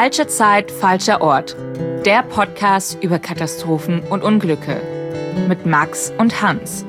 Falsche Zeit, falscher Ort. Der Podcast über Katastrophen und Unglücke. Mit Max und Hans.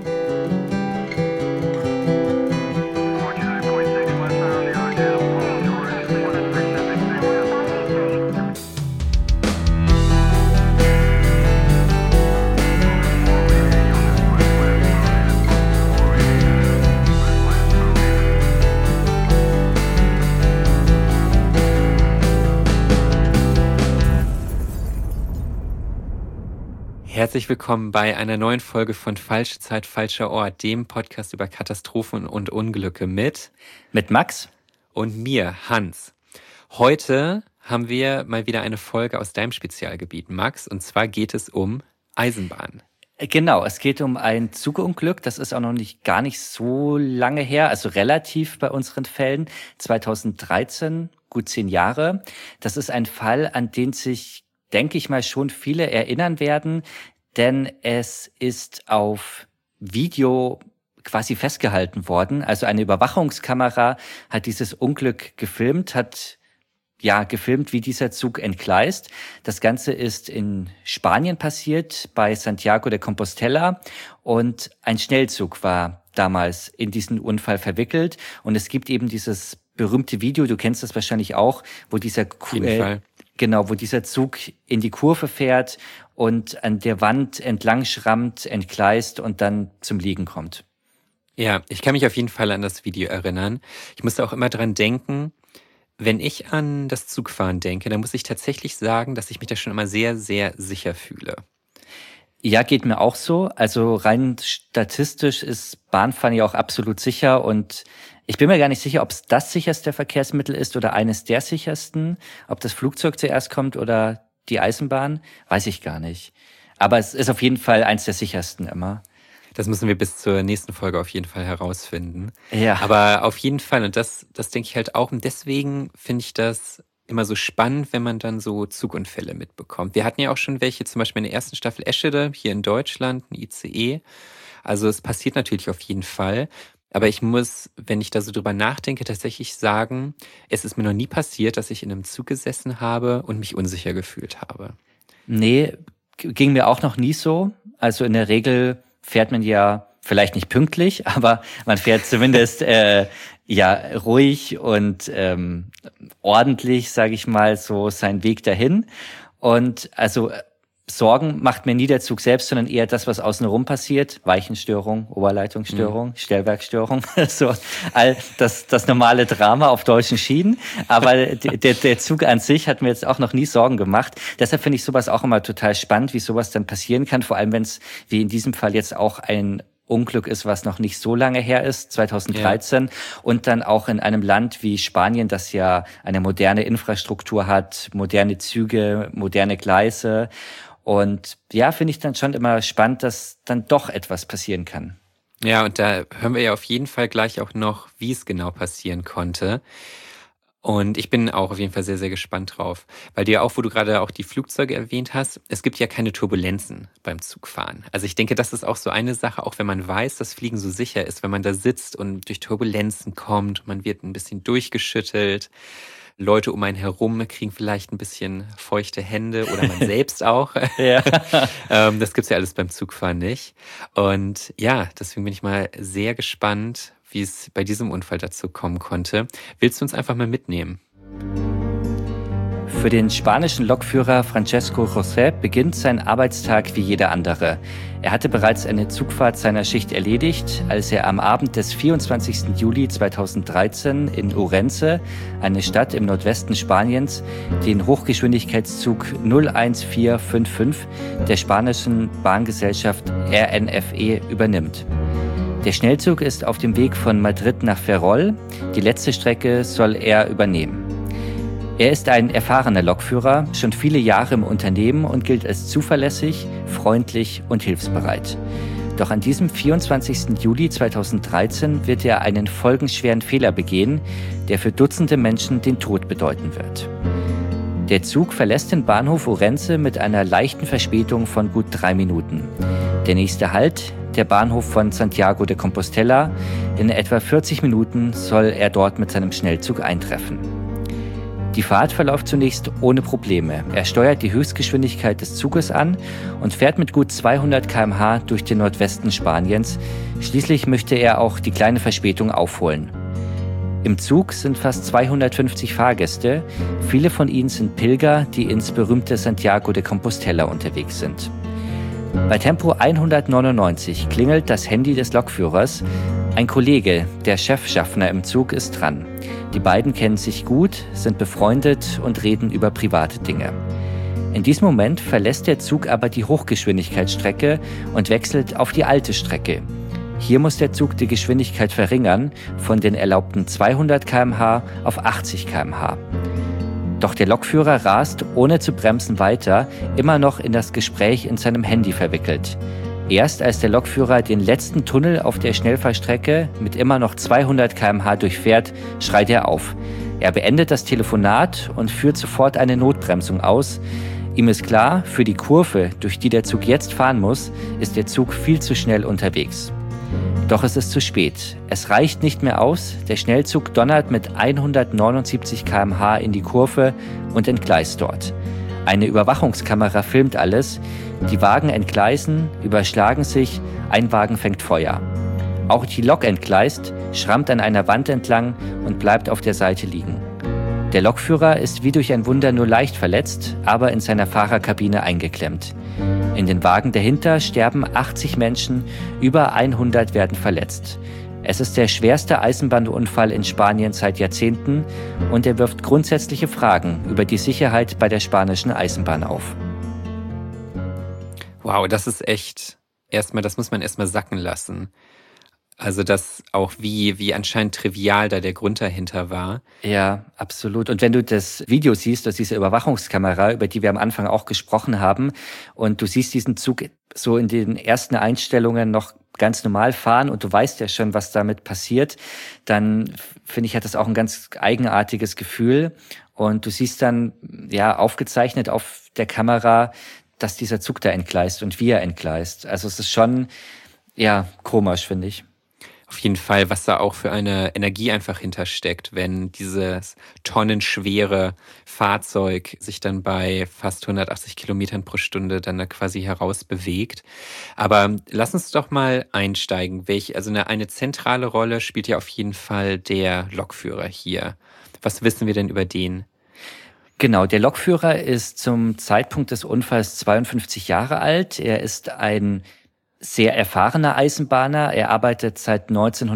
Herzlich willkommen bei einer neuen Folge von Falsche Zeit, falscher Ort, dem Podcast über Katastrophen und Unglücke mit Max und mir, Hans. Heute haben wir mal wieder eine Folge aus deinem Spezialgebiet, Max, und zwar geht es um Eisenbahn. Genau, es geht um ein Zugunglück, das ist auch noch gar nicht so lange her, also relativ bei unseren Fällen, 2013, gut 10 Jahre. Das ist ein Fall, an den sich, denke ich mal, schon viele erinnern werden, denn es ist auf Video quasi festgehalten worden. Also eine Überwachungskamera hat dieses Unglück gefilmt, wie dieser Zug entgleist. Das Ganze ist in Spanien passiert, bei Santiago de Compostela, und ein Schnellzug war damals in diesen Unfall verwickelt. Und es gibt eben dieses berühmte Video, du kennst das wahrscheinlich auch, wo dieser wo dieser Zug in die Kurve fährt und an der Wand entlang schrammt, entgleist und dann zum Liegen kommt. Ja, ich kann mich auf jeden Fall an das Video erinnern. Ich musste auch immer dran denken, wenn ich an das Zugfahren denke, dann muss ich tatsächlich sagen, dass ich mich da schon immer sehr, sehr sicher fühle. Ja, geht mir auch so. Also rein statistisch ist Bahnfahren ja auch absolut sicher, und ich bin mir gar nicht sicher, ob es das sicherste Verkehrsmittel ist oder eines der sichersten. Ob das Flugzeug zuerst kommt oder die Eisenbahn, weiß ich gar nicht. Aber es ist auf jeden Fall eins der sichersten immer. Das müssen wir bis zur nächsten Folge auf jeden Fall herausfinden. Ja. Aber auf jeden Fall, und das denke ich halt auch, und deswegen finde ich das immer so spannend, wenn man dann so Zugunfälle mitbekommt. Wir hatten ja auch schon welche, zum Beispiel in der ersten Staffel Eschede hier in Deutschland, ein ICE. Also es passiert natürlich auf jeden Fall. Aber ich muss, wenn ich da so drüber nachdenke, tatsächlich sagen, es ist mir noch nie passiert, dass ich in einem Zug gesessen habe und mich unsicher gefühlt habe. Nee, ging mir auch noch nie so. Also in der Regel fährt man ja vielleicht nicht pünktlich, aber man fährt zumindest ruhig und ordentlich, sage ich mal, so seinen Weg dahin. Und also Sorgen macht mir nie der Zug selbst, sondern eher das, was außenrum passiert. Weichenstörung, Oberleitungsstörung, Stellwerkstörung, so all das normale Drama auf deutschen Schienen. Aber der Zug an sich hat mir jetzt auch noch nie Sorgen gemacht. Deshalb finde ich sowas auch immer total spannend, wie sowas dann passieren kann. Vor allem, wenn es, wie in diesem Fall jetzt auch ein Unglück ist, was noch nicht so lange her ist, 2013, und dann auch in einem Land wie Spanien, das ja eine moderne Infrastruktur hat, moderne Züge, moderne Gleise. Und ja, finde ich dann schon immer spannend, dass dann doch etwas passieren kann. Ja, und da hören wir ja auf jeden Fall gleich auch noch, wie es genau passieren konnte. Und ich bin auch auf jeden Fall sehr, sehr gespannt drauf. Weil du ja auch, wo du gerade auch die Flugzeuge erwähnt hast, es gibt ja keine Turbulenzen beim Zugfahren. Also ich denke, das ist auch so eine Sache, auch wenn man weiß, dass Fliegen so sicher ist, wenn man da sitzt und durch Turbulenzen kommt, man wird ein bisschen durchgeschüttelt. Leute um einen herum kriegen vielleicht ein bisschen feuchte Hände oder man selbst auch. Ja. Das gibt's ja alles beim Zugfahren nicht. Und ja, deswegen bin ich mal sehr gespannt, wie es bei diesem Unfall dazu kommen konnte. Willst du uns einfach mal mitnehmen? Für den spanischen Lokführer Francesco José beginnt sein Arbeitstag wie jeder andere. Er hatte bereits eine Zugfahrt seiner Schicht erledigt, als er am Abend des 24. Juli 2013 in Ourense, eine Stadt im Nordwesten Spaniens, den Hochgeschwindigkeitszug 01455 der spanischen Bahngesellschaft RNFE übernimmt. Der Schnellzug ist auf dem Weg von Madrid nach Ferrol. Die letzte Strecke soll er übernehmen. Er ist ein erfahrener Lokführer, schon viele Jahre im Unternehmen und gilt als zuverlässig, freundlich und hilfsbereit. Doch an diesem 24. Juli 2013 wird er einen folgenschweren Fehler begehen, der für Dutzende Menschen den Tod bedeuten wird. Der Zug verlässt den Bahnhof Ourense mit einer leichten Verspätung von gut 3 Minuten. Der nächste Halt, der Bahnhof von Santiago de Compostela. In etwa 40 Minuten soll er dort mit seinem Schnellzug eintreffen. Die Fahrt verläuft zunächst ohne Probleme. Er steuert die Höchstgeschwindigkeit des Zuges an und fährt mit gut 200 km/h durch den Nordwesten Spaniens. Schließlich möchte er auch die kleine Verspätung aufholen. Im Zug sind fast 250 Fahrgäste. Viele von ihnen sind Pilger, die ins berühmte Santiago de Compostela unterwegs sind. Bei Tempo 199 klingelt das Handy des Lokführers. Ein Kollege, der Chefschaffner im Zug, ist dran. Die beiden kennen sich gut, sind befreundet und reden über private Dinge. In diesem Moment verlässt der Zug aber die Hochgeschwindigkeitsstrecke und wechselt auf die alte Strecke. Hier muss der Zug die Geschwindigkeit verringern von den erlaubten 200 km/h auf 80 km/h. Doch der Lokführer rast ohne zu bremsen weiter, immer noch in das Gespräch in seinem Handy verwickelt. Erst als der Lokführer den letzten Tunnel auf der Schnellfahrstrecke mit immer noch 200 km/h durchfährt, schreit er auf. Er beendet das Telefonat und führt sofort eine Notbremsung aus. Ihm ist klar, für die Kurve, durch die der Zug jetzt fahren muss, ist der Zug viel zu schnell unterwegs. Doch es ist zu spät. Es reicht nicht mehr aus. Der Schnellzug donnert mit 179 km/h in die Kurve und entgleist dort. Eine Überwachungskamera filmt alles. Die Wagen entgleisen, überschlagen sich, ein Wagen fängt Feuer. Auch die Lok entgleist, schrammt an einer Wand entlang und bleibt auf der Seite liegen. Der Lokführer ist wie durch ein Wunder nur leicht verletzt, aber in seiner Fahrerkabine eingeklemmt. In den Wagen dahinter sterben 80 Menschen, über 100 werden verletzt. Es ist der schwerste Eisenbahnunfall in Spanien seit Jahrzehnten und er wirft grundsätzliche Fragen über die Sicherheit bei der spanischen Eisenbahn auf. Wow, das ist echt das muss man erstmal sacken lassen. Also das auch wie anscheinend trivial da der Grund dahinter war. Ja, absolut. Und wenn du das Video siehst, aus dieser Überwachungskamera, über die wir am Anfang auch gesprochen haben, und du siehst diesen Zug so in den ersten Einstellungen noch ganz normal fahren und du weißt ja schon, was damit passiert, dann finde ich, hat das auch ein ganz eigenartiges Gefühl. Und du siehst dann ja aufgezeichnet auf der Kamera, dass dieser Zug da entgleist und wie er entgleist. Also es ist schon ja komisch, finde ich. Auf jeden Fall, was da auch für eine Energie einfach hintersteckt, wenn dieses tonnenschwere Fahrzeug sich dann bei fast 180 Kilometern pro Stunde dann da quasi heraus bewegt. Aber lass uns doch mal einsteigen. Eine zentrale Rolle spielt ja auf jeden Fall der Lokführer hier. Was wissen wir denn über den? Genau, der Lokführer ist zum Zeitpunkt des Unfalls 52 Jahre alt. Er ist ein sehr erfahrener Eisenbahner. Er arbeitet seit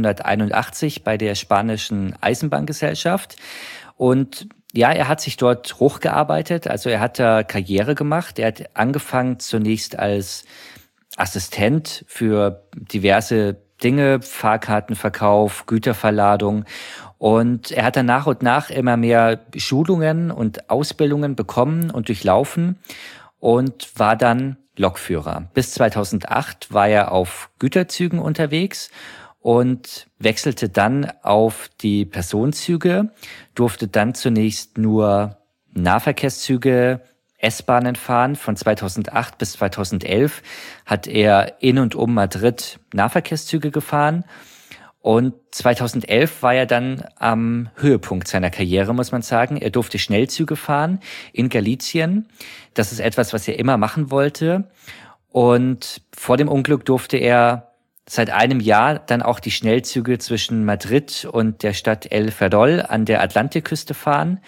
1981 bei der spanischen Eisenbahngesellschaft. Und ja, er hat sich dort hochgearbeitet. Also er hat da Karriere gemacht. Er hat angefangen zunächst als Assistent für diverse Dinge, Fahrkartenverkauf, Güterverladung. Und er hat dann nach und nach immer mehr Schulungen und Ausbildungen bekommen und durchlaufen und war dann Lokführer. Bis 2008 war er auf Güterzügen unterwegs und wechselte dann auf die Personenzüge, durfte dann zunächst nur Nahverkehrszüge, S-Bahnen fahren. Von 2008 bis 2011 hat er in und um Madrid Nahverkehrszüge gefahren. Und 2011 war er dann am Höhepunkt seiner Karriere, muss man sagen. Er durfte Schnellzüge fahren in Galicien. Das ist etwas, was er immer machen wollte. Und vor dem Unglück durfte er seit einem Jahr dann auch die Schnellzüge zwischen Madrid und der Stadt El Ferrol an der Atlantikküste fahren.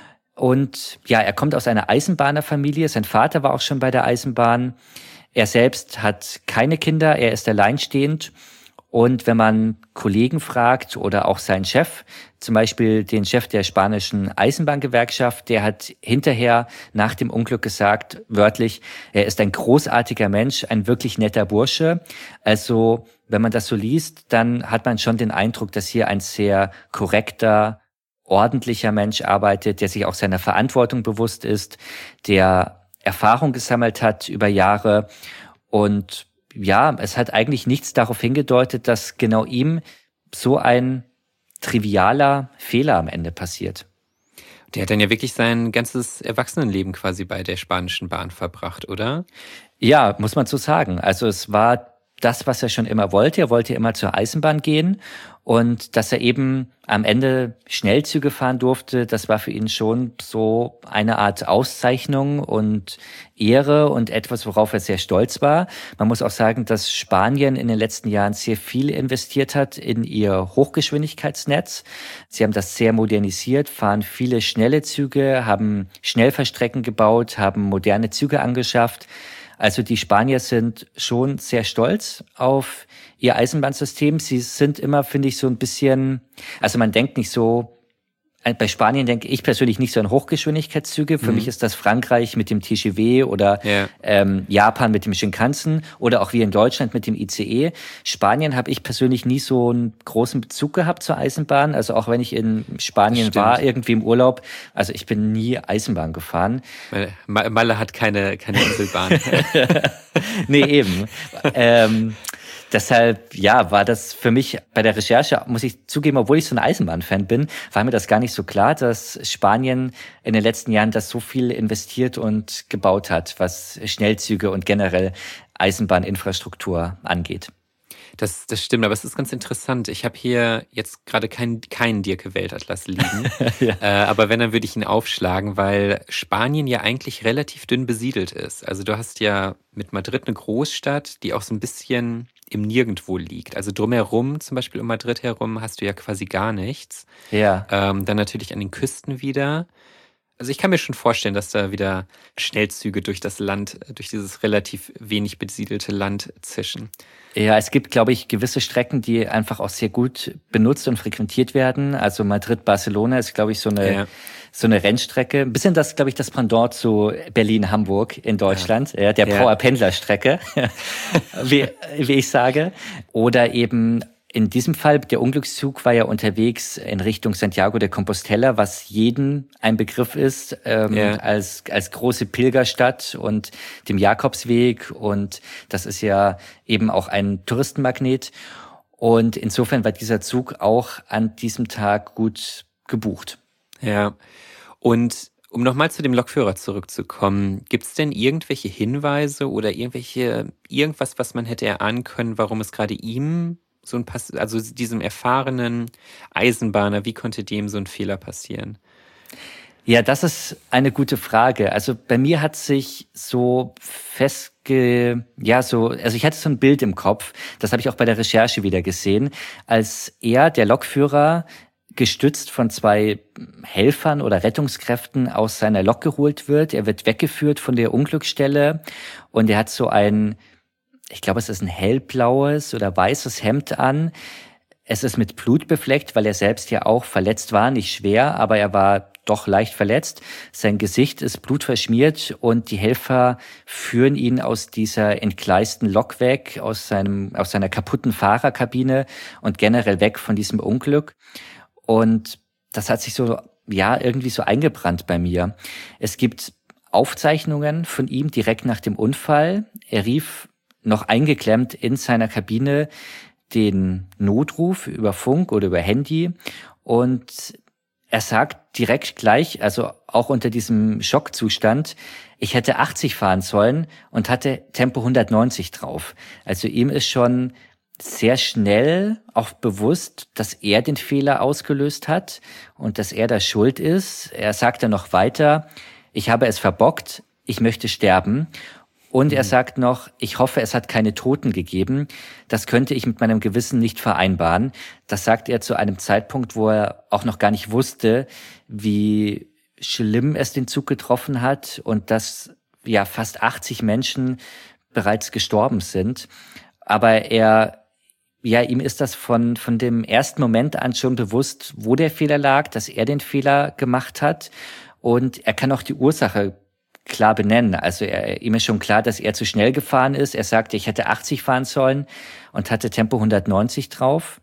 Und ja, er kommt aus einer Eisenbahnerfamilie. Sein Vater war auch schon bei der Eisenbahn. Er selbst hat keine Kinder. Er ist alleinstehend. Und wenn man Kollegen fragt oder auch seinen Chef, zum Beispiel den Chef der spanischen Eisenbahngewerkschaft, der hat hinterher nach dem Unglück gesagt, wörtlich, er ist ein großartiger Mensch, ein wirklich netter Bursche. Also wenn man das so liest, dann hat man schon den Eindruck, dass hier ein sehr korrekter, ordentlicher Mensch arbeitet, der sich auch seiner Verantwortung bewusst ist, der Erfahrung gesammelt hat über Jahre. Und ja, es hat eigentlich nichts darauf hingedeutet, dass genau ihm so ein trivialer Fehler am Ende passiert. Der hat dann ja wirklich sein ganzes Erwachsenenleben quasi bei der spanischen Bahn verbracht, oder? Ja, muss man so sagen. Also es war das, was er schon immer wollte. Er wollte immer zur Eisenbahn gehen und dass er eben am Ende Schnellzüge fahren durfte, das war für ihn schon so eine Art Auszeichnung und Ehre und etwas, worauf er sehr stolz war. Man muss auch sagen, dass Spanien in den letzten Jahren sehr viel investiert hat in ihr Hochgeschwindigkeitsnetz. Sie haben das sehr modernisiert, fahren viele schnelle Züge, haben Schnellfahrstrecken gebaut, haben moderne Züge angeschafft. Also die Spanier sind schon sehr stolz auf ihr Eisenbahnsystem. Sie sind immer, finde ich, so ein bisschen, also man denkt nicht so, bei Spanien denke ich persönlich nicht so an Hochgeschwindigkeitszüge. Für mich ist das Frankreich mit dem TGV oder Japan mit dem Shinkansen oder auch wie in Deutschland mit dem ICE. Spanien habe ich persönlich nie so einen großen Bezug gehabt zur Eisenbahn. Also auch wenn ich in Spanien war, irgendwie im Urlaub, also ich bin nie Eisenbahn gefahren. Malle hat keine Inselbahn. Nee, eben. Deshalb, ja, war das für mich bei der Recherche, muss ich zugeben, obwohl ich so ein Eisenbahnfan bin, war mir das gar nicht so klar, dass Spanien in den letzten Jahren das so viel investiert und gebaut hat, was Schnellzüge und generell Eisenbahninfrastruktur angeht. Das stimmt, aber es ist ganz interessant. Ich habe hier jetzt gerade keinen Dirke-Weltatlas liegen. Ja. Aber wenn, dann würde ich ihn aufschlagen, weil Spanien ja eigentlich relativ dünn besiedelt ist. Also du hast ja mit Madrid eine Großstadt, die auch so ein bisschen im Nirgendwo liegt. Also drumherum, zum Beispiel um Madrid herum, hast du ja quasi gar nichts. Ja. Dann natürlich an den Küsten wieder. Also ich kann mir schon vorstellen, dass da wieder Schnellzüge durch das Land, durch dieses relativ wenig besiedelte Land zischen. Ja, es gibt, glaube ich, gewisse Strecken, die einfach auch sehr gut benutzt und frequentiert werden. Also Madrid-Barcelona ist, glaube ich, so eine Rennstrecke. Ein bisschen das, glaube ich, das Pendant zu Berlin-Hamburg in Deutschland, der Power-Pendler-Strecke, wie ich sage. Oder eben in diesem Fall, der Unglückszug war ja unterwegs in Richtung Santiago de Compostela, was jedem ein Begriff ist, als große Pilgerstadt und dem Jakobsweg. Und das ist ja eben auch ein Touristenmagnet. Und insofern war dieser Zug auch an diesem Tag gut gebucht. Ja, und um nochmal zu dem Lokführer zurückzukommen, gibt es denn irgendwelche Hinweise oder irgendwas, was man hätte erahnen können, warum es gerade ihm also diesem erfahrenen Eisenbahner, wie konnte dem so ein Fehler passieren? Ja, das ist eine gute Frage. Also bei mir hat sich so also ich hatte so ein Bild im Kopf, das habe ich auch bei der Recherche wieder gesehen, als der Lokführer, gestützt von 2 Helfern oder Rettungskräften aus seiner Lok geholt wird. Er wird weggeführt von der Unglücksstelle und er hat so ich glaube, es ist ein hellblaues oder weißes Hemd an. Es ist mit Blut befleckt, weil er selbst ja auch verletzt war, nicht schwer, aber er war doch leicht verletzt. Sein Gesicht ist blutverschmiert und die Helfer führen ihn aus dieser entgleisten Lok weg, aus seiner kaputten Fahrerkabine und generell weg von diesem Unglück. Und das hat sich irgendwie so eingebrannt bei mir. Es gibt Aufzeichnungen von ihm direkt nach dem Unfall. Er rief noch eingeklemmt in seiner Kabine den Notruf über Funk oder über Handy und er sagt direkt gleich, also auch unter diesem Schockzustand, ich hätte 80 fahren sollen und hatte Tempo 190 drauf. Also ihm ist schon sehr schnell auch bewusst, dass er den Fehler ausgelöst hat und dass er da schuld ist. Er sagt dann noch weiter, ich habe es verbockt, ich möchte sterben. Und er sagt noch, ich hoffe, es hat keine Toten gegeben. Das könnte ich mit meinem Gewissen nicht vereinbaren. Das sagt er zu einem Zeitpunkt, wo er auch noch gar nicht wusste, wie schlimm es den Zug getroffen hat und dass ja fast 80 Menschen bereits gestorben sind. Aber ihm ist das von dem ersten Moment an schon bewusst, wo der Fehler lag, dass er den Fehler gemacht hat. Und er kann auch die Ursache klar benennen. Also ihm ist schon klar, dass er zu schnell gefahren ist. Er sagte, ich hätte 80 fahren sollen und hatte Tempo 190 drauf.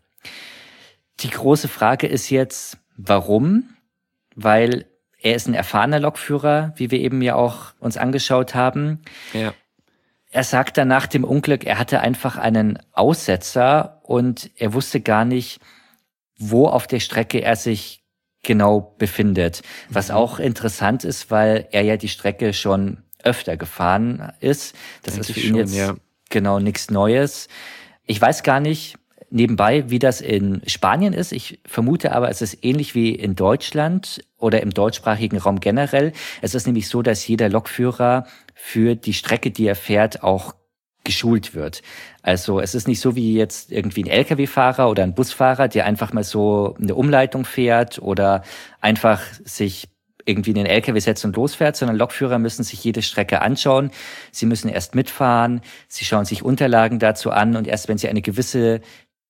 Die große Frage ist jetzt, warum? Weil er ist ein erfahrener Lokführer, wie wir eben ja auch uns angeschaut haben. Ja. Er sagt dann nach dem Unglück, er hatte einfach einen Aussetzer und er wusste gar nicht, wo auf der Strecke er sich genau befindet. Was auch interessant ist, weil er ja die Strecke schon öfter gefahren ist. Das ist für ihn jetzt genau nichts Neues. Ich weiß gar nicht nebenbei, wie das in Spanien ist. Ich vermute aber, es ist ähnlich wie in Deutschland oder im deutschsprachigen Raum generell. Es ist nämlich so, dass jeder Lokführer für die Strecke, die er fährt, auch geschult wird. Also es ist nicht so wie jetzt irgendwie ein Lkw-Fahrer oder ein Busfahrer, der einfach mal so eine Umleitung fährt oder einfach sich irgendwie in den LKW setzt und losfährt, sondern Lokführer müssen sich jede Strecke anschauen. Sie müssen erst mitfahren, sie schauen sich Unterlagen dazu an und erst wenn sie eine gewisse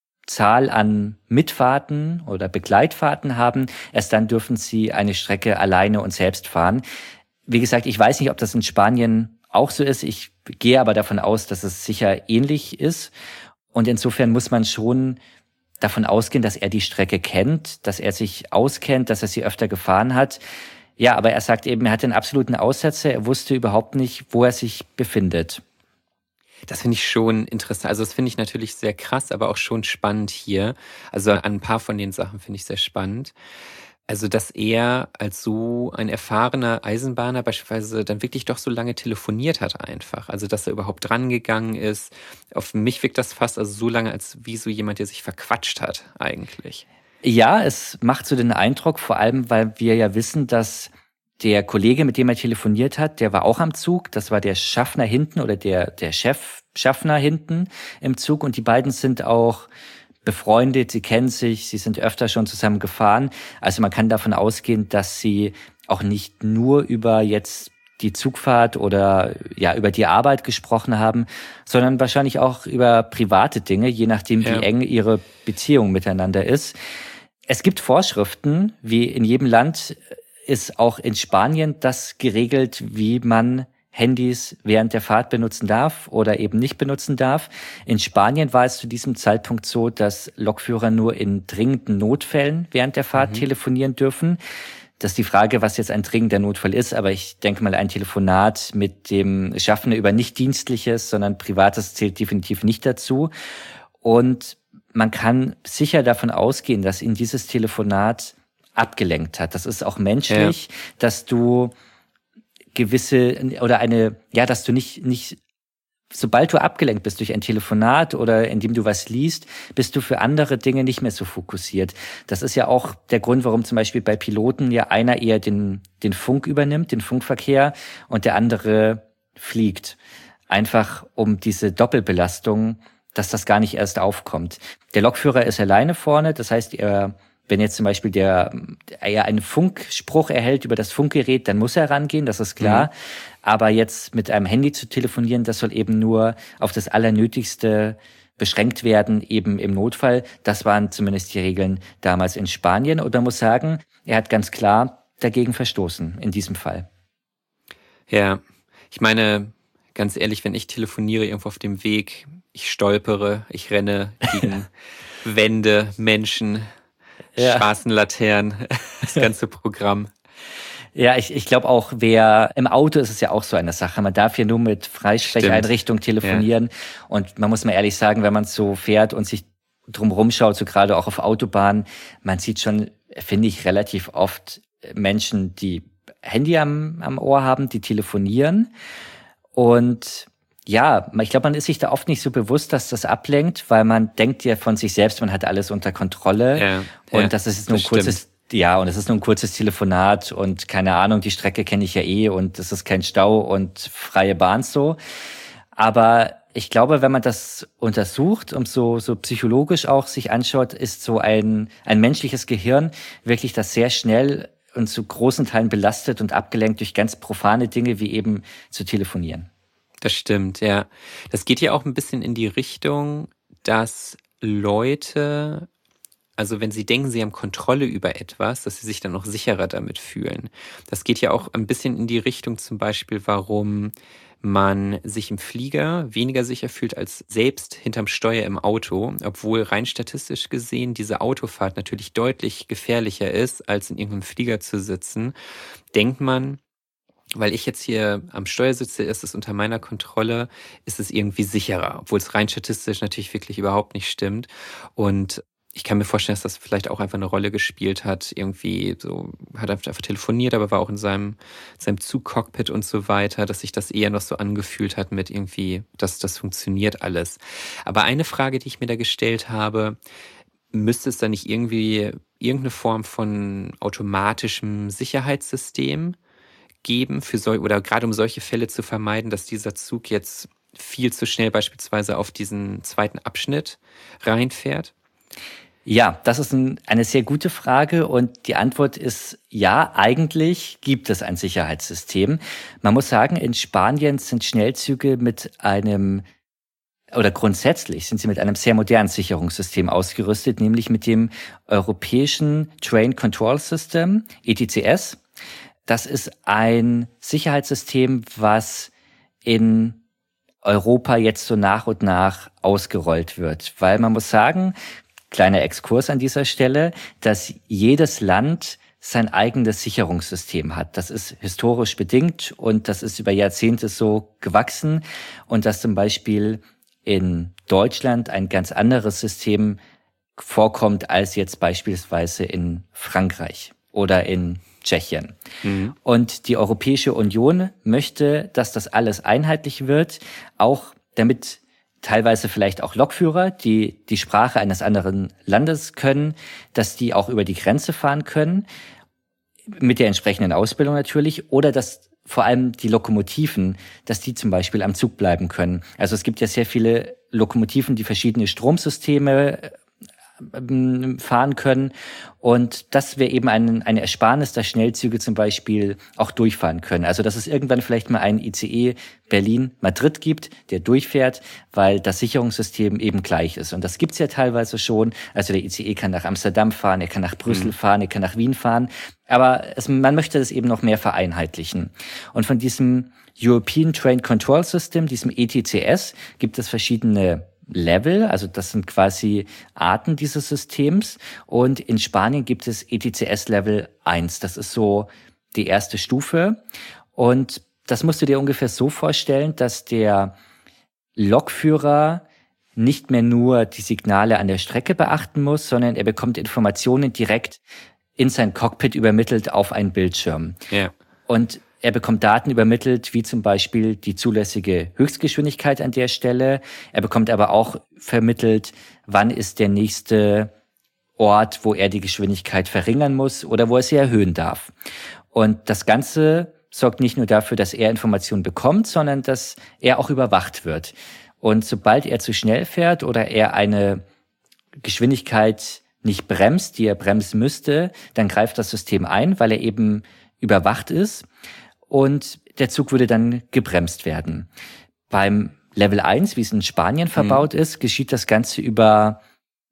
Zahl an Mitfahrten oder Begleitfahrten haben, erst dann dürfen sie eine Strecke alleine und selbst fahren. Wie gesagt, ich weiß nicht, ob das in Spanien auch so ist. Ich gehe aber davon aus, dass es sicher ähnlich ist. Und insofern muss man schon davon ausgehen, dass er die Strecke kennt, dass er sich auskennt, dass er sie öfter gefahren hat. Ja, aber er sagt eben, er hatte einen absoluten Aussetzer. Er wusste überhaupt nicht, wo er sich befindet. Das finde ich schon interessant. Also das finde ich natürlich sehr krass, aber auch schon spannend hier. Also an ein paar von den Sachen finde ich sehr spannend. Also, dass er als so ein erfahrener Eisenbahner beispielsweise dann wirklich doch so lange telefoniert hat einfach. Also, dass er überhaupt drangegangen ist. Auf mich wirkt das fast also so lange, als wie so jemand, der sich verquatscht hat eigentlich. Ja, es macht so den Eindruck, vor allem, weil wir ja wissen, dass der Kollege, mit dem er telefoniert hat, der war auch am Zug. Das war der Schaffner hinten oder der Chefschaffner hinten im Zug. Und die beiden sind auch befreundet, sie kennen sich, sie sind öfter schon zusammen gefahren. Also man kann davon ausgehen, dass sie auch nicht nur über jetzt die Zugfahrt oder ja über die Arbeit gesprochen haben, sondern wahrscheinlich auch über private Dinge, je nachdem, wie eng ihre Beziehung miteinander ist. Es gibt Vorschriften, wie in jedem Land ist auch in Spanien das geregelt, wie man Handys während der Fahrt benutzen darf oder eben nicht benutzen darf. In Spanien war es zu diesem Zeitpunkt so, dass Lokführer nur in dringenden Notfällen während der Fahrt telefonieren dürfen. Das ist die Frage, was jetzt ein dringender Notfall ist, aber ich denke mal, ein Telefonat mit dem Schaffner über nicht Dienstliches, sondern Privates zählt definitiv nicht dazu. Und man kann sicher davon ausgehen, dass ihn dieses Telefonat abgelenkt hat. Das ist auch menschlich, dass du gewisse oder dass du nicht, sobald du abgelenkt bist durch ein Telefonat oder indem du was liest, bist du für andere Dinge nicht mehr so fokussiert. Das ist ja auch der Grund, warum zum Beispiel bei Piloten ja einer eher den Funk übernimmt, den Funkverkehr, und der andere fliegt. Einfach um diese Doppelbelastung, dass das gar nicht erst aufkommt. Der Lokführer ist alleine vorne, das heißt, wenn jetzt zum Beispiel er einen Funkspruch erhält über das Funkgerät, dann muss er rangehen, das ist klar. Aber jetzt mit einem Handy zu telefonieren, das soll eben nur auf das Allernötigste beschränkt werden, eben im Notfall. Das waren zumindest die Regeln damals in Spanien. Und man muss sagen, er hat ganz klar dagegen verstoßen in diesem Fall. Ja, ich meine, ganz ehrlich, wenn ich telefoniere irgendwo auf dem Weg, ich stolpere, ich renne gegen Wände, Menschen, Straßenlaternen, das ganze Programm. Ja, ich glaube auch, im Auto ist es ja auch so eine Sache. Man darf ja nur mit Freisprecheinrichtung telefonieren. Ja. Und man muss mal ehrlich sagen, wenn man so fährt und sich drumherum schaut, so gerade auch auf Autobahnen, man sieht schon, finde ich, relativ oft Menschen, die Handy am Ohr haben, die telefonieren. Und ja, ich glaube, man ist sich da oft nicht so bewusst, dass das ablenkt, weil man denkt ja von sich selbst, man hat alles unter Kontrolle. Und das ist jetzt nur ein kurzes, und es ist nur ein kurzes Telefonat und keine Ahnung, die Strecke kenne ich ja und es ist kein Stau und freie Bahn so. Aber ich glaube, wenn man das untersucht und so psychologisch auch sich anschaut, ist so ein menschliches Gehirn wirklich das sehr schnell und zu großen Teilen belastet und abgelenkt durch ganz profane Dinge wie eben zu telefonieren. Das stimmt, ja. Das geht ja auch ein bisschen in die Richtung, dass Leute, also wenn sie denken, sie haben Kontrolle über etwas, dass sie sich dann auch sicherer damit fühlen. Das geht ja auch ein bisschen in die Richtung zum Beispiel, warum man sich im Flieger weniger sicher fühlt als selbst hinterm Steuer im Auto, obwohl rein statistisch gesehen diese Autofahrt natürlich deutlich gefährlicher ist, als in irgendeinem Flieger zu sitzen, denkt man, weil ich jetzt hier am Steuer sitze, ist es unter meiner Kontrolle, ist es irgendwie sicherer, obwohl es rein statistisch natürlich wirklich überhaupt nicht stimmt. Und ich kann mir vorstellen, dass das vielleicht auch einfach eine Rolle gespielt hat. Irgendwie so, hat einfach telefoniert, aber war auch in seinem Zugcockpit und so weiter, dass sich das eher noch so angefühlt hat mit irgendwie, dass das funktioniert alles. Aber eine Frage, die ich mir da gestellt habe, müsste es da nicht irgendwie irgendeine Form von automatischem Sicherheitssystem geben oder gerade um solche Fälle zu vermeiden, dass dieser Zug jetzt viel zu schnell beispielsweise auf diesen zweiten Abschnitt reinfährt? Ja, das ist eine sehr gute Frage und die Antwort ist ja, eigentlich gibt es ein Sicherheitssystem. Man muss sagen, in Spanien sind Schnellzüge grundsätzlich sind sie mit einem sehr modernen Sicherungssystem ausgerüstet, nämlich mit dem europäischen Train Control System, ETCS. Das ist ein Sicherheitssystem, was in Europa jetzt so nach und nach ausgerollt wird. Weil man muss sagen, kleiner Exkurs an dieser Stelle, dass jedes Land sein eigenes Sicherungssystem hat. Das ist historisch bedingt und das ist über Jahrzehnte so gewachsen und dass zum Beispiel in Deutschland ein ganz anderes System vorkommt als jetzt beispielsweise in Frankreich oder in Tschechien. Mhm. Und die Europäische Union möchte, dass das alles einheitlich wird, auch damit teilweise vielleicht auch Lokführer, die die Sprache eines anderen Landes können, dass die auch über die Grenze fahren können, mit der entsprechenden Ausbildung natürlich, oder dass vor allem die Lokomotiven, dass die zum Beispiel am Zug bleiben können. Also es gibt ja sehr viele Lokomotiven, die verschiedene Stromsysteme fahren können. Und das wäre eben eine Ersparnis, dass Schnellzüge zum Beispiel auch durchfahren können. Also dass es irgendwann vielleicht mal einen ICE Berlin-Madrid gibt, der durchfährt, weil das Sicherungssystem eben gleich ist. Und das gibt's ja teilweise schon. Also der ICE kann nach Amsterdam fahren, er kann nach Brüssel fahren, er kann nach Wien fahren. Aber man möchte das eben noch mehr vereinheitlichen. Und von diesem European Train Control System, diesem ETCS, gibt es verschiedene Level, also das sind quasi Arten dieses Systems. Und in Spanien gibt es ETCS Level 1. Das ist so die erste Stufe. Und das musst du dir ungefähr so vorstellen, dass der Lokführer nicht mehr nur die Signale an der Strecke beachten muss, sondern er bekommt Informationen direkt in sein Cockpit übermittelt auf einen Bildschirm. Ja. Und er bekommt Daten übermittelt, wie zum Beispiel die zulässige Höchstgeschwindigkeit an der Stelle. Er bekommt aber auch vermittelt, wann ist der nächste Ort, wo er die Geschwindigkeit verringern muss oder wo er sie erhöhen darf. Und das Ganze sorgt nicht nur dafür, dass er Informationen bekommt, sondern dass er auch überwacht wird. Und sobald er zu schnell fährt oder er eine Geschwindigkeit nicht bremst, die er bremsen müsste, dann greift das System ein, weil er eben überwacht ist. Und der Zug würde dann gebremst werden. Beim Level 1, wie es in Spanien verbaut ist, geschieht das Ganze über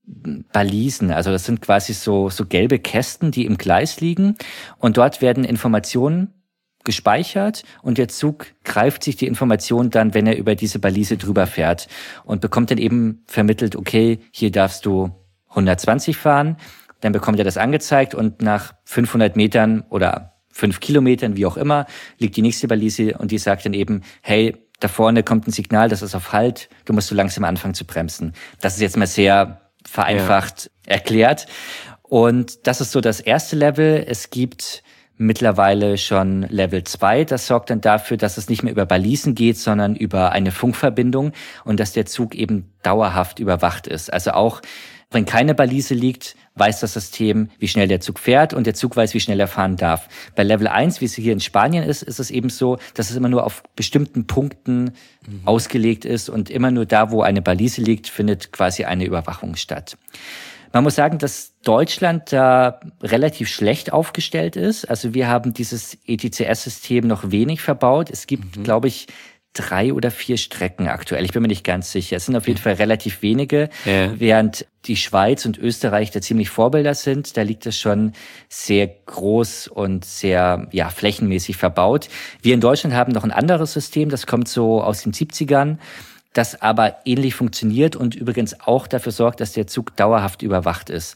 Balisen. Also das sind quasi so gelbe Kästen, die im Gleis liegen. Und dort werden Informationen gespeichert und der Zug greift sich die Information dann, wenn er über diese Balise drüber fährt und bekommt dann eben vermittelt, okay, hier darfst du 120 fahren. Dann bekommt er das angezeigt und nach 500 Metern oder 5 Kilometern, wie auch immer, liegt die nächste Balise und die sagt dann eben, hey, da vorne kommt ein Signal, das ist auf Halt, du musst so langsam anfangen zu bremsen. Das ist jetzt mal sehr vereinfacht erklärt. Und das ist so das erste Level. Es gibt mittlerweile schon Level 2. Das sorgt dann dafür, dass es nicht mehr über Balisen geht, sondern über eine Funkverbindung und dass der Zug eben dauerhaft überwacht ist. Also auch wenn keine Balise liegt, weiß das System, wie schnell der Zug fährt und der Zug weiß, wie schnell er fahren darf. Bei Level 1, wie es hier in Spanien ist, ist es eben so, dass es immer nur auf bestimmten Punkten ausgelegt ist und immer nur da, wo eine Balise liegt, findet quasi eine Überwachung statt. Man muss sagen, dass Deutschland da relativ schlecht aufgestellt ist. Also wir haben dieses ETCS-System noch wenig verbaut. Es gibt, glaube ich, 3 oder 4 Strecken aktuell. Ich bin mir nicht ganz sicher. Es sind auf jeden Fall relativ wenige, während die Schweiz und Österreich da ziemlich Vorbilder sind. Da liegt es schon sehr groß und sehr flächenmäßig verbaut. Wir in Deutschland haben noch ein anderes System, das kommt so aus den 70ern, das aber ähnlich funktioniert und übrigens auch dafür sorgt, dass der Zug dauerhaft überwacht ist.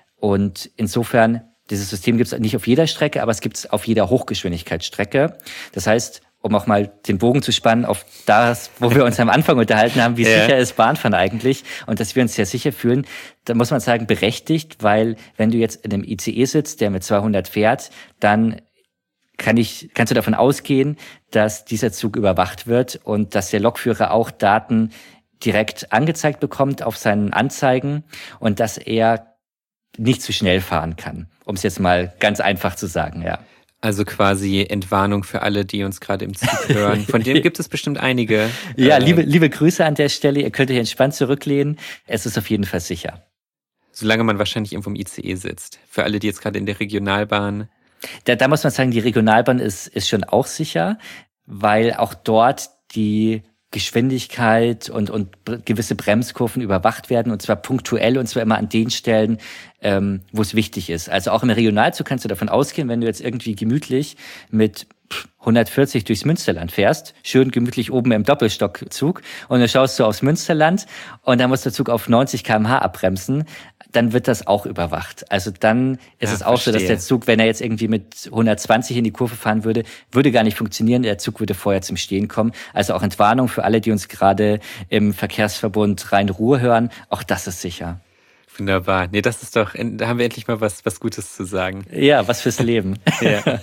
Und insofern, dieses System gibt es nicht auf jeder Strecke, aber es gibt es auf jeder Hochgeschwindigkeitsstrecke. Das heißt, um auch mal den Bogen zu spannen auf das, wo wir uns am Anfang unterhalten haben, wie sicher ist Bahnfahren eigentlich und dass wir uns sehr sicher fühlen, da muss man sagen, berechtigt, weil wenn du jetzt in einem ICE sitzt, der mit 200 fährt, dann kannst du davon ausgehen, dass dieser Zug überwacht wird und dass der Lokführer auch Daten direkt angezeigt bekommt auf seinen Anzeigen und dass er nicht zu schnell fahren kann, um es jetzt mal ganz einfach zu sagen, ja. Also quasi Entwarnung für alle, die uns gerade im Zug hören. Von denen gibt es bestimmt einige. Ja, liebe Grüße an der Stelle. Ihr könnt euch entspannt zurücklehnen. Es ist auf jeden Fall sicher. Solange man wahrscheinlich irgendwo im ICE sitzt. Für alle, die jetzt gerade in der Regionalbahn... Da muss man sagen, die Regionalbahn ist schon auch sicher, weil auch dort die Geschwindigkeit und gewisse Bremskurven überwacht werden und zwar punktuell und zwar immer an den Stellen, wo es wichtig ist. Also auch im Regionalzug kannst du davon ausgehen, wenn du jetzt irgendwie gemütlich mit 140 durchs Münsterland fährst, schön gemütlich oben im Doppelstockzug und dann schaust du aufs Münsterland und dann muss der Zug auf 90 km/h abbremsen, dann wird das auch überwacht. Also dann ist es auch so, dass der Zug, wenn er jetzt irgendwie mit 120 in die Kurve fahren würde gar nicht funktionieren. Der Zug würde vorher zum Stehen kommen. Also auch Entwarnung für alle, die uns gerade im Verkehrsverbund Rhein-Ruhr hören. Auch das ist sicher. Wunderbar. Nee, das ist doch, da haben wir endlich mal was Gutes zu sagen. Ja, was fürs Leben. Ja.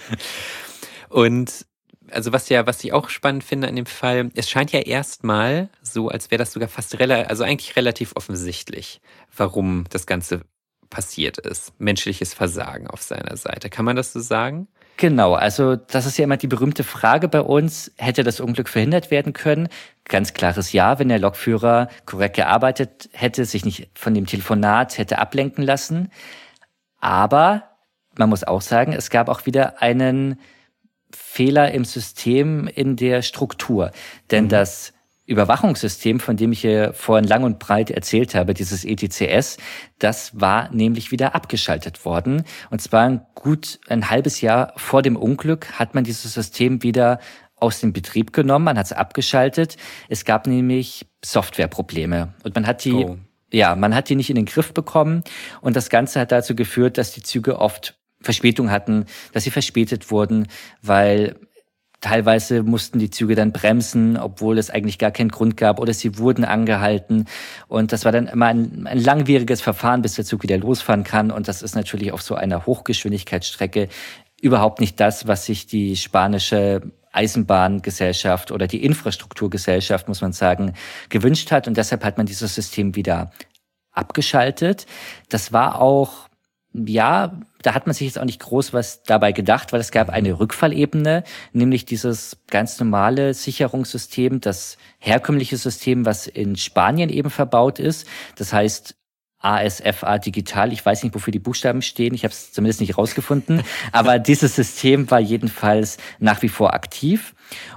Und also was ich auch spannend finde an dem Fall, es scheint ja erstmal so, als wäre das sogar fast eigentlich relativ offensichtlich, warum das Ganze passiert ist. Menschliches Versagen auf seiner Seite. Kann man das so sagen? Genau, also das ist ja immer die berühmte Frage bei uns, hätte das Unglück verhindert werden können? Ganz klares Ja, wenn der Lokführer korrekt gearbeitet hätte, sich nicht von dem Telefonat hätte ablenken lassen. Aber man muss auch sagen, es gab auch wieder einen Fehler im System, in der Struktur. Denn das Überwachungssystem, von dem ich hier vorhin lang und breit erzählt habe, dieses ETCS, das war nämlich wieder abgeschaltet worden. Und zwar gut ein halbes Jahr vor dem Unglück hat man dieses System wieder aus dem Betrieb genommen, man hat es abgeschaltet. Es gab nämlich Softwareprobleme und man hat die nicht in den Griff bekommen. Und das Ganze hat dazu geführt, dass die Züge oft Verspätung hatten, dass sie verspätet wurden, weil teilweise mussten die Züge dann bremsen, obwohl es eigentlich gar keinen Grund gab, oder sie wurden angehalten. Und das war dann immer ein langwieriges Verfahren, bis der Zug wieder losfahren kann. Und das ist natürlich auf so einer Hochgeschwindigkeitsstrecke überhaupt nicht das, was sich die spanische Eisenbahngesellschaft oder die Infrastrukturgesellschaft, muss man sagen, gewünscht hat. Und deshalb hat man dieses System wieder abgeschaltet. Das war auch, ja, da hat man sich jetzt auch nicht groß was dabei gedacht, weil es gab eine Rückfallebene, nämlich dieses ganz normale Sicherungssystem, das herkömmliche System, was in Spanien eben verbaut ist. Das heißt ASFA Digital. Ich weiß nicht, wofür die Buchstaben stehen. Ich habe es zumindest nicht rausgefunden. Aber dieses System war jedenfalls nach wie vor aktiv.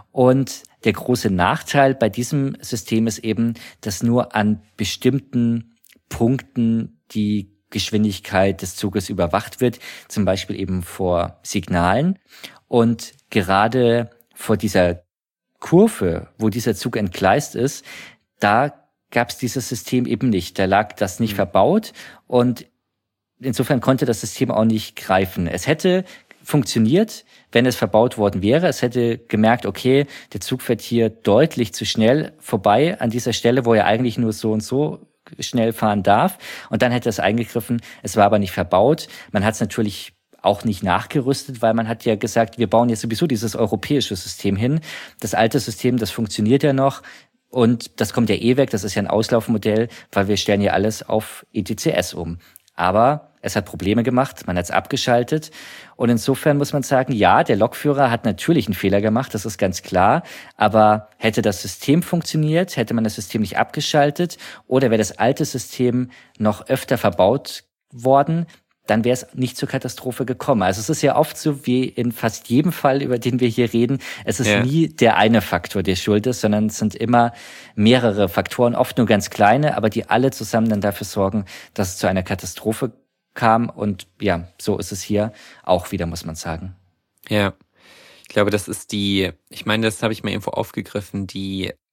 Und der große Nachteil bei diesem System ist eben, dass nur an bestimmten Punkten die Geschwindigkeit des Zuges überwacht wird, zum Beispiel eben vor Signalen. Und gerade vor dieser Kurve, wo dieser Zug entgleist ist, da gab es dieses System eben nicht. Da lag das nicht verbaut und insofern konnte das System auch nicht greifen. Es hätte funktioniert, wenn es verbaut worden wäre. Es hätte gemerkt, okay, der Zug fährt hier deutlich zu schnell vorbei an dieser Stelle, wo er eigentlich nur so und so schnell fahren darf. Und dann hätte es eingegriffen. Es war aber nicht verbaut. Man hat es natürlich auch nicht nachgerüstet, weil man hat ja gesagt, wir bauen jetzt sowieso dieses europäische System hin. Das alte System, das funktioniert ja noch. Und das kommt ja eh weg. Das ist ja ein Auslaufmodell, weil wir stellen ja alles auf ETCS um. Aber es hat Probleme gemacht, man hat es abgeschaltet. Und insofern muss man sagen, ja, der Lokführer hat natürlich einen Fehler gemacht, das ist ganz klar. Aber hätte das System funktioniert, hätte man das System nicht abgeschaltet oder wäre das alte System noch öfter verbaut worden, dann wäre es nicht zur Katastrophe gekommen. Also es ist ja oft so, wie in fast jedem Fall, über den wir hier reden, es ist nie der eine Faktor, der schuld ist, sondern es sind immer mehrere Faktoren, oft nur ganz kleine, aber die alle zusammen dann dafür sorgen, dass es zu einer Katastrophe kam. Und ja, so ist es hier auch wieder, muss man sagen. Ja, ich glaube, das ist das habe ich mal irgendwo aufgegriffen, die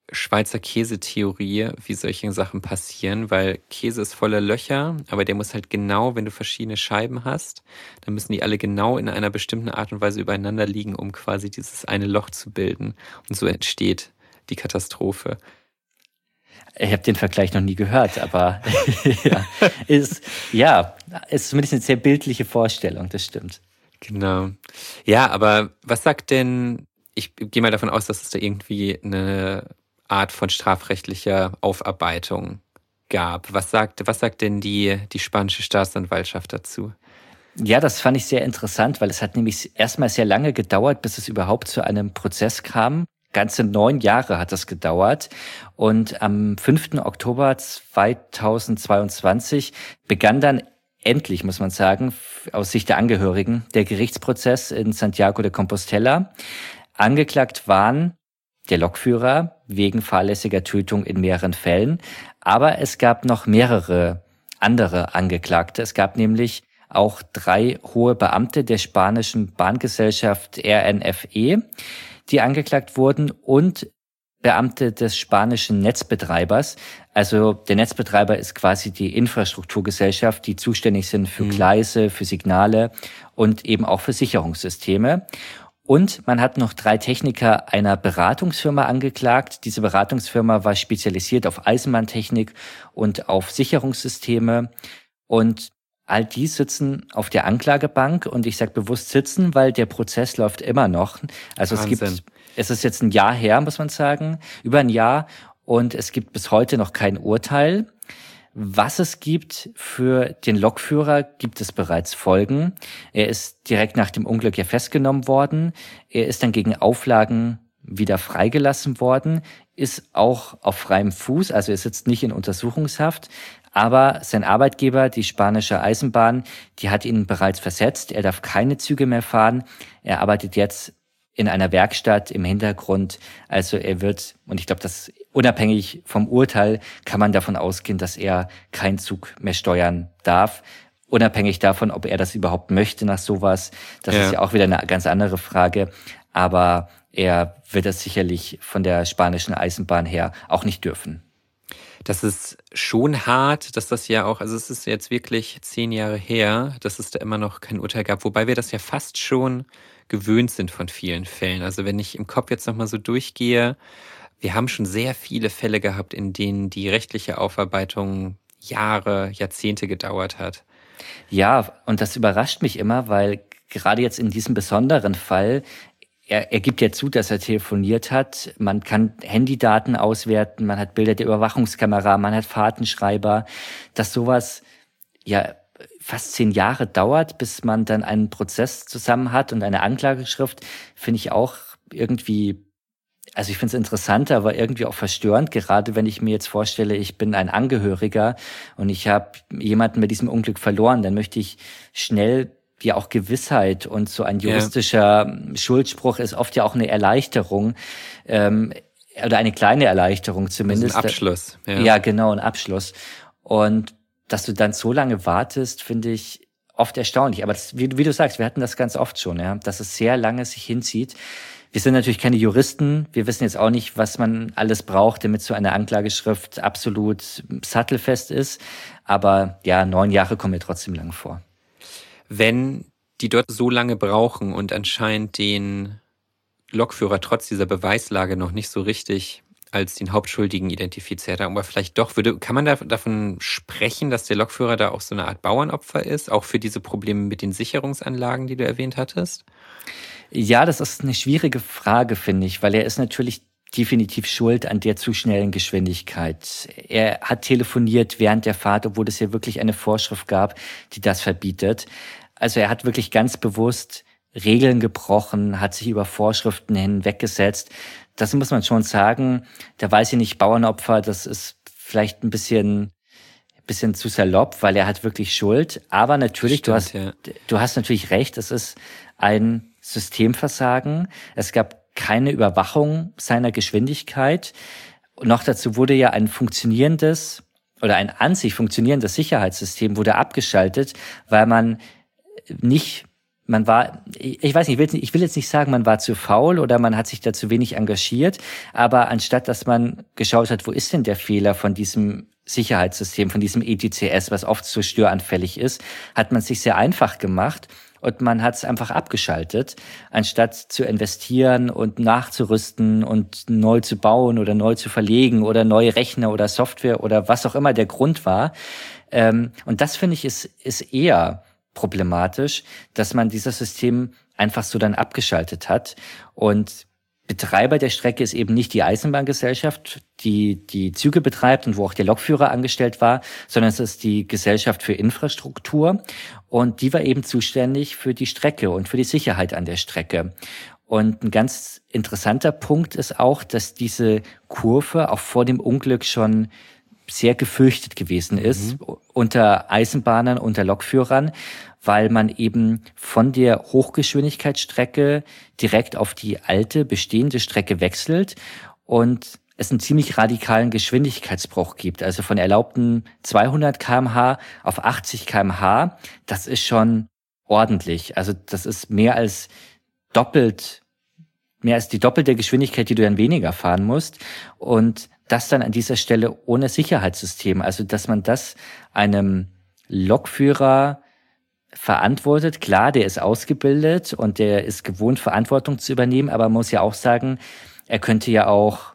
Schweizer Käsetheorie, wie solche Sachen passieren, weil Käse ist voller Löcher, aber der muss halt genau, wenn du verschiedene Scheiben hast, dann müssen die alle genau in einer bestimmten Art und Weise übereinander liegen, um quasi dieses eine Loch zu bilden. Und so entsteht die Katastrophe. Ich habe den Vergleich noch nie gehört, aber ist zumindest eine sehr bildliche Vorstellung, das stimmt. Genau. Ja, aber was sagt denn, ich gehe mal davon aus, dass es da irgendwie eine Art von strafrechtlicher Aufarbeitung gab. Was sagt denn die spanische Staatsanwaltschaft dazu? Ja, das fand ich sehr interessant, weil es hat nämlich erstmal sehr lange gedauert, bis es überhaupt zu einem Prozess kam. Ganze 9 Jahre hat das gedauert. Und am 5. Oktober 2022 begann dann endlich, muss man sagen, aus Sicht der Angehörigen, der Gerichtsprozess in Santiago de Compostela. Angeklagt waren der Lokführer wegen fahrlässiger Tötung in mehreren Fällen. Aber es gab noch mehrere andere Angeklagte. Es gab nämlich auch 3 hohe Beamte der spanischen Bahngesellschaft RNFE, die angeklagt wurden, und Beamte des spanischen Netzbetreibers. Also der Netzbetreiber ist quasi die Infrastrukturgesellschaft, die zuständig sind für Gleise, für Signale und eben auch für Sicherungssysteme. Und man hat noch 3 Techniker einer Beratungsfirma angeklagt. Diese Beratungsfirma war spezialisiert auf Eisenbahntechnik und auf Sicherungssysteme. Und all die sitzen auf der Anklagebank, und ich sage bewusst sitzen, weil der Prozess läuft immer noch. Also es ist jetzt ein Jahr her, muss man sagen, über ein Jahr, und es gibt bis heute noch kein Urteil. Was es gibt für den Lokführer, gibt es bereits Folgen. Er ist direkt nach dem Unglück ja festgenommen worden. Er ist dann gegen Auflagen wieder freigelassen worden, ist auch auf freiem Fuß, also er sitzt nicht in Untersuchungshaft. Aber sein Arbeitgeber, die spanische Eisenbahn, die hat ihn bereits versetzt. Er darf keine Züge mehr fahren. Er arbeitet jetzt in einer Werkstatt im Hintergrund. Also er wird, und ich glaube, dass unabhängig vom Urteil kann man davon ausgehen, dass er keinen Zug mehr steuern darf. Unabhängig davon, ob er das überhaupt möchte nach sowas. Das ist ja auch wieder eine ganz andere Frage. Aber er wird das sicherlich von der spanischen Eisenbahn her auch nicht dürfen. Das ist schon hart, dass das ja auch, also es ist jetzt wirklich 10 Jahre her, dass es da immer noch kein Urteil gab, wobei wir das ja fast schon gewöhnt sind von vielen Fällen. Also wenn ich im Kopf jetzt nochmal so durchgehe, wir haben schon sehr viele Fälle gehabt, in denen die rechtliche Aufarbeitung Jahre, Jahrzehnte gedauert hat. Ja, und das überrascht mich immer, weil gerade jetzt in diesem besonderen Fall, er gibt ja zu, dass er telefoniert hat. Man kann Handydaten auswerten, man hat Bilder der Überwachungskamera, man hat Fahrtenschreiber. Dass sowas ja fast 10 Jahre dauert, bis man dann einen Prozess zusammen hat und eine Anklageschrift, finde ich auch irgendwie, also ich finde es interessant, aber irgendwie auch verstörend, gerade wenn ich mir jetzt vorstelle, ich bin ein Angehöriger und ich habe jemanden mit diesem Unglück verloren, dann möchte ich schnell ja auch Gewissheit, und so ein juristischer Schuldspruch ist oft ja auch eine Erleichterung, oder eine kleine Erleichterung zumindest. Also ein Abschluss. Ja, genau, ein Abschluss. Und dass du dann so lange wartest, finde ich oft erstaunlich. Aber das, wie du sagst, wir hatten das ganz oft schon, ja, dass es sehr lange sich hinzieht. Wir sind natürlich keine Juristen. Wir wissen jetzt auch nicht, was man alles braucht, damit so eine Anklageschrift absolut sattelfest ist. Aber ja, 9 Jahre kommen mir trotzdem lang vor. Wenn die dort so lange brauchen und anscheinend den Lokführer trotz dieser Beweislage noch nicht so richtig als den Hauptschuldigen identifiziert haben, aber vielleicht doch, kann man davon sprechen, dass der Lokführer da auch so eine Art Bauernopfer ist, auch für diese Probleme mit den Sicherungsanlagen, die du erwähnt hattest? Ja, das ist eine schwierige Frage, finde ich, weil er ist natürlich definitiv schuld an der zu schnellen Geschwindigkeit. Er hat telefoniert während der Fahrt, obwohl es ja wirklich eine Vorschrift gab, die das verbietet. Also er hat wirklich ganz bewusst Regeln gebrochen, hat sich über Vorschriften hinweggesetzt. Das muss man schon sagen. Da weiß ich nicht, Bauernopfer, das ist vielleicht ein bisschen zu salopp, weil er hat wirklich Schuld. Aber natürlich, Stimmt, du hast natürlich recht, es ist ein Systemversagen. Es gab keine Überwachung seiner Geschwindigkeit. Und noch dazu wurde ja ein funktionierendes oder ein an sich funktionierendes Sicherheitssystem wurde abgeschaltet, weil man nicht man war, ich weiß nicht, ich will jetzt nicht sagen, man war zu faul oder man hat sich da zu wenig engagiert, aber anstatt, dass man geschaut hat, wo ist denn der Fehler von diesem Sicherheitssystem, von diesem ETCS, was oft so störanfällig ist, hat man es sich sehr einfach gemacht und man hat es einfach abgeschaltet, anstatt zu investieren und nachzurüsten und neu zu bauen oder neu zu verlegen oder neue Rechner oder Software oder was auch immer der Grund war. Und das, finde ich, ist eher problematisch, dass man dieses System einfach so dann abgeschaltet hat. Und Betreiber der Strecke ist eben nicht die Eisenbahngesellschaft, die die Züge betreibt und wo auch der Lokführer angestellt war, sondern es ist die Gesellschaft für Infrastruktur. Und die war eben zuständig für die Strecke und für die Sicherheit an der Strecke. Und ein ganz interessanter Punkt ist auch, dass diese Kurve auch vor dem Unglück schon sehr gefürchtet gewesen ist unter Eisenbahnern, unter Lokführern, weil man eben von der Hochgeschwindigkeitsstrecke direkt auf die alte, bestehende Strecke wechselt und es einen ziemlich radikalen Geschwindigkeitsbruch gibt. Also von erlaubten 200 km/h auf 80 km/h, das ist schon ordentlich. Also das ist mehr als die doppelte Geschwindigkeit, die du dann weniger fahren musst. Und das dann an dieser Stelle ohne Sicherheitssystem. Also dass man das einem Lokführer verantwortet. Klar, der ist ausgebildet und der ist gewohnt, Verantwortung zu übernehmen, aber man muss ja auch sagen, er könnte ja auch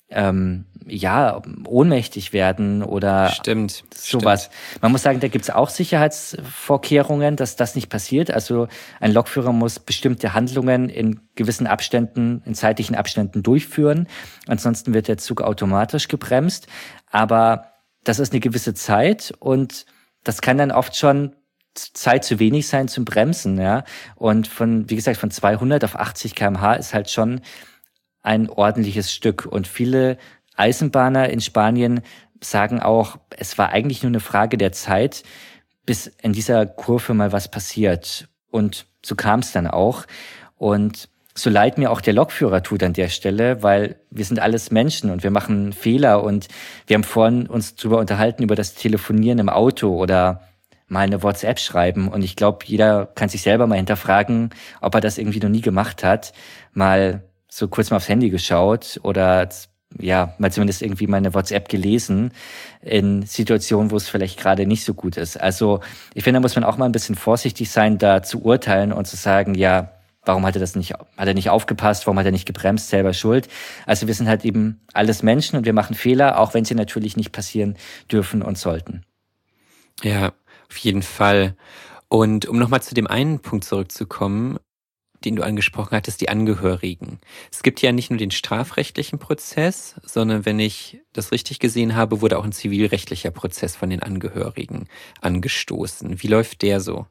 ohnmächtig werden oder Stimmt, sowas. Stimmt. Man muss sagen, da gibt es auch Sicherheitsvorkehrungen, dass das nicht passiert. Also ein Lokführer muss bestimmte Handlungen in gewissen Abständen, in zeitlichen Abständen durchführen. Ansonsten wird der Zug automatisch gebremst. Aber das ist eine gewisse Zeit und das kann dann oft schon Zeit zu wenig sein zum Bremsen, ja. Und wie gesagt, von 200 auf 80 km/h ist halt schon ein ordentliches Stück. Und viele Eisenbahner in Spanien sagen auch, es war eigentlich nur eine Frage der Zeit, bis in dieser Kurve mal was passiert. Und so kam es dann auch. Und so leid mir auch der Lokführer tut an der Stelle, weil wir sind alles Menschen und wir machen Fehler. Und wir haben vorhin uns darüber unterhalten, über das Telefonieren im Auto oder mal eine WhatsApp schreiben. Und ich glaube, jeder kann sich selber mal hinterfragen, ob er das irgendwie noch nie gemacht hat. Mal so kurz mal aufs Handy geschaut oder mal zumindest irgendwie mal eine WhatsApp gelesen in Situationen, wo es vielleicht gerade nicht so gut ist. Also ich finde, da muss man auch mal ein bisschen vorsichtig sein, da zu urteilen und zu sagen, ja, warum hat er nicht aufgepasst, warum hat er nicht gebremst, selber schuld. Also wir sind halt eben alles Menschen und wir machen Fehler, auch wenn sie natürlich nicht passieren dürfen und sollten. Ja, auf jeden Fall. Und um nochmal zu dem einen Punkt zurückzukommen, den du angesprochen hattest, die Angehörigen. Es gibt ja nicht nur den strafrechtlichen Prozess, sondern wenn ich das richtig gesehen habe, wurde auch ein zivilrechtlicher Prozess von den Angehörigen angestoßen. Wie läuft der so?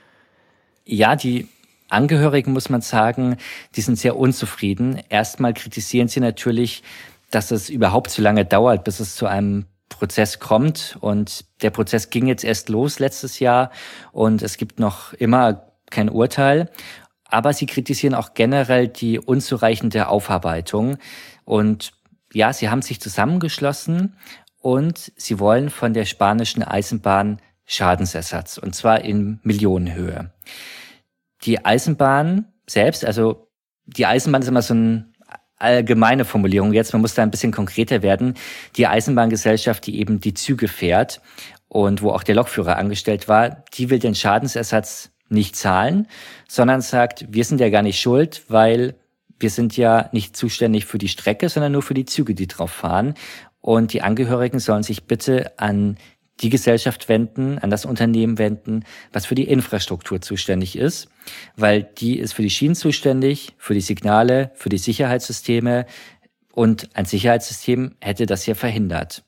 Ja, die Angehörigen, muss man sagen, die sind sehr unzufrieden. Erstmal kritisieren sie natürlich, dass es überhaupt so lange dauert, bis es zu einem Prozess kommt. Und der Prozess ging jetzt erst los letztes Jahr und es gibt noch immer kein Urteil. Aber sie kritisieren auch generell die unzureichende Aufarbeitung. Und ja, sie haben sich zusammengeschlossen und sie wollen von der spanischen Eisenbahn Schadensersatz, und zwar in Millionenhöhe. Die Eisenbahn selbst, also die Eisenbahn ist immer so eine allgemeine Formulierung. Jetzt, man muss da ein bisschen konkreter werden. Die Eisenbahngesellschaft, die eben die Züge fährt und wo auch der Lokführer angestellt war, die will den Schadensersatz nicht zahlen, sondern sagt, wir sind ja gar nicht schuld, weil wir sind ja nicht zuständig für die Strecke, sondern nur für die Züge, die drauf fahren. Und die Angehörigen sollen sich bitte an die Gesellschaft wenden, an das Unternehmen wenden, was für die Infrastruktur zuständig ist, weil die ist für die Schienen zuständig, für die Signale, für die Sicherheitssysteme und ein Sicherheitssystem hätte das ja verhindert.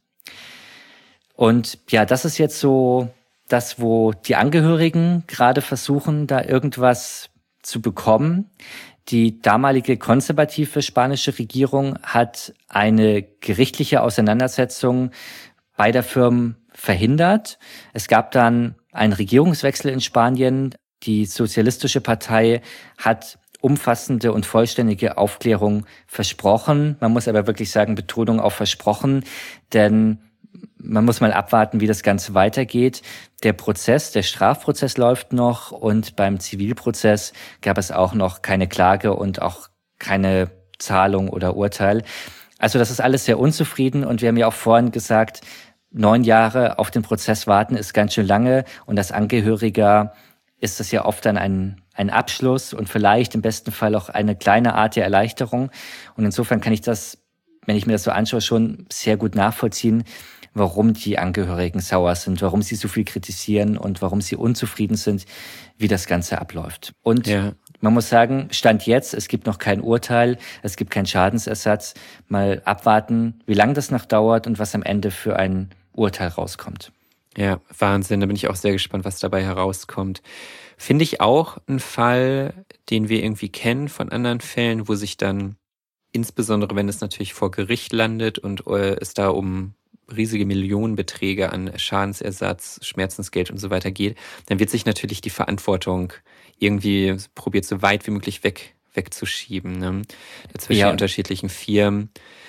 Und ja, das ist jetzt so das, wo die Angehörigen gerade versuchen, da irgendwas zu bekommen. Die damalige konservative spanische Regierung hat eine gerichtliche Auseinandersetzung beider Firmen verhindert. Es gab dann einen Regierungswechsel in Spanien. Die Sozialistische Partei hat umfassende und vollständige Aufklärung versprochen. Man muss aber wirklich sagen, Betonung auf versprochen, denn man muss mal abwarten, wie das Ganze weitergeht. Der Strafprozess läuft noch und beim Zivilprozess gab es auch noch keine Klage und auch keine Zahlung oder Urteil. Also das ist alles sehr unzufrieden und wir haben ja auch vorhin gesagt, 9 Jahre auf den Prozess warten ist ganz schön lange und als Angehöriger ist das ja oft dann ein Abschluss und vielleicht im besten Fall auch eine kleine Art der Erleichterung. Und insofern kann ich das, wenn ich mir das so anschaue, schon sehr gut nachvollziehen, warum die Angehörigen sauer sind, warum sie so viel kritisieren und warum sie unzufrieden sind, wie das Ganze abläuft. Und man muss sagen, Stand jetzt, es gibt noch kein Urteil, es gibt keinen Schadensersatz. Mal abwarten, wie lange das noch dauert und was am Ende für ein Urteil rauskommt. Ja, Wahnsinn. Da bin ich auch sehr gespannt, was dabei herauskommt. Finde ich auch einen Fall, den wir irgendwie kennen von anderen Fällen, wo sich dann, insbesondere wenn es natürlich vor Gericht landet und es da um riesige Millionenbeträge an Schadensersatz, Schmerzensgeld und so weiter geht, dann wird sich natürlich die Verantwortung irgendwie probiert, so weit wie möglich wegzuschieben, ne? Zwischen unterschiedlichen Firmen.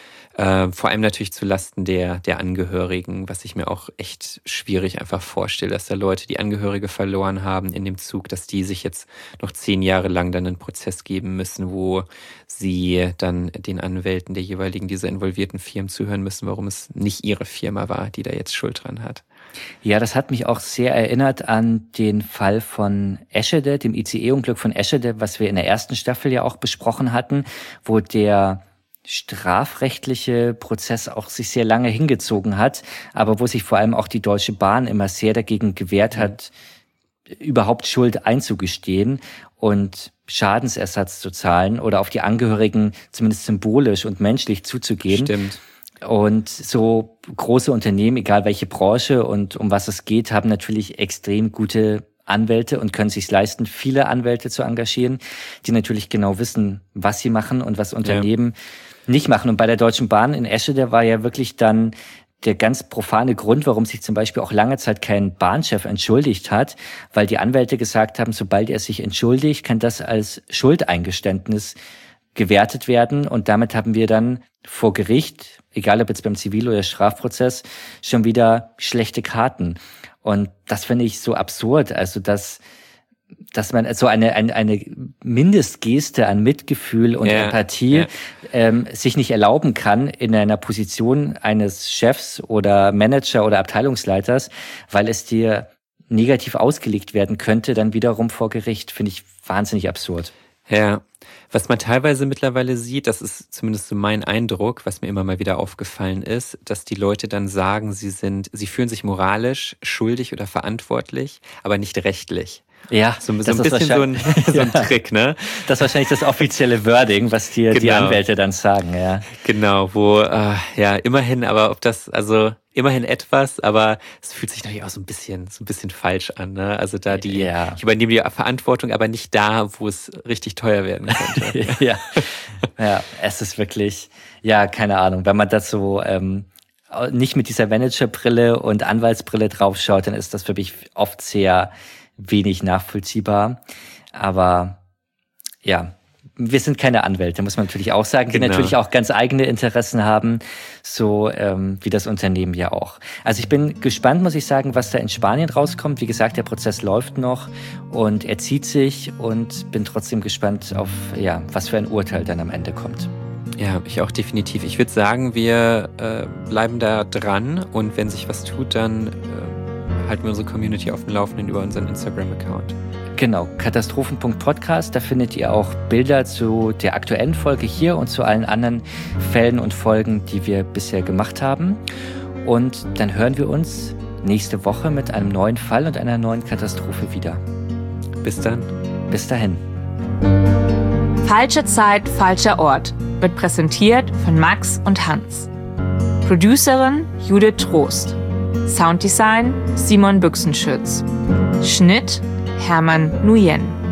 Vor allem natürlich zulasten der Angehörigen, was ich mir auch echt schwierig einfach vorstelle, dass da Leute, die Angehörige verloren haben in dem Zug, dass die sich jetzt noch 10 Jahre lang dann einen Prozess geben müssen, wo sie dann den Anwälten der jeweiligen dieser involvierten Firmen zuhören müssen, warum es nicht ihre Firma war, die da jetzt Schuld dran hat. Ja, das hat mich auch sehr erinnert an den Fall von Eschede, dem ICE-Unglück von Eschede, was wir in der ersten Staffel ja auch besprochen hatten, wo der strafrechtliche Prozess auch sich sehr lange hingezogen hat, aber wo sich vor allem auch die Deutsche Bahn immer sehr dagegen gewehrt hat, überhaupt Schuld einzugestehen und Schadensersatz zu zahlen oder auf die Angehörigen zumindest symbolisch und menschlich zuzugehen. Stimmt. Und so große Unternehmen, egal welche Branche und um was es geht, haben natürlich extrem gute Anwälte und können sich leisten, viele Anwälte zu engagieren, die natürlich genau wissen, was sie machen und was Unternehmen nicht machen. Und bei der Deutschen Bahn in Eschede war ja wirklich dann der ganz profane Grund, warum sich zum Beispiel auch lange Zeit kein Bahnchef entschuldigt hat, weil die Anwälte gesagt haben, sobald er sich entschuldigt, kann das als Schuldeingeständnis gewertet werden. Und damit haben wir dann vor Gericht, egal ob jetzt beim Zivil- oder Strafprozess, schon wieder schlechte Karten. Und das finde ich so absurd, also dass man so eine Mindestgeste an Mitgefühl und Empathie sich nicht erlauben kann in einer Position eines Chefs oder Manager oder Abteilungsleiters, weil es dir negativ ausgelegt werden könnte, dann wiederum vor Gericht, finde ich wahnsinnig absurd. Ja, was man teilweise mittlerweile sieht, das ist zumindest so mein Eindruck, was mir immer mal wieder aufgefallen ist, dass die Leute dann sagen, sie fühlen sich moralisch schuldig oder verantwortlich, aber nicht rechtlich. Ja, so ein bisschen so ein Trick, ne? Das ist wahrscheinlich das offizielle Wording, was dir die Anwälte dann sagen, ja. Genau, wo, immerhin, aber ob das, also immerhin etwas, aber es fühlt sich natürlich auch so ein bisschen falsch an, ne? Also da ich übernehme die Verantwortung, aber nicht da, wo es richtig teuer werden könnte. Ja, es ist wirklich, keine Ahnung, wenn man das so nicht mit dieser Managerbrille und Anwaltsbrille draufschaut, dann ist das für mich oft sehr wenig nachvollziehbar. Aber wir sind keine Anwälte, muss man natürlich auch sagen, die natürlich auch ganz eigene Interessen haben, so wie das Unternehmen ja auch. Also ich bin gespannt, muss ich sagen, was da in Spanien rauskommt. Wie gesagt, der Prozess läuft noch und er zieht sich und bin trotzdem gespannt auf, was für ein Urteil dann am Ende kommt. Ja, ich auch definitiv. Ich würde sagen, wir bleiben da dran und wenn sich was tut, dann halten wir unsere Community auf dem Laufenden über unseren Instagram-Account. Genau, Katastrophen.podcast, da findet ihr auch Bilder zu der aktuellen Folge hier und zu allen anderen Fällen und Folgen, die wir bisher gemacht haben. Und dann hören wir uns nächste Woche mit einem neuen Fall und einer neuen Katastrophe wieder. Bis dann. Bis dahin. Falsche Zeit, falscher Ort wird präsentiert von Max und Hans. Producerin Judith Trost. Sounddesign Simon Büchsenschütz. Schnitt Hermann Nguyen.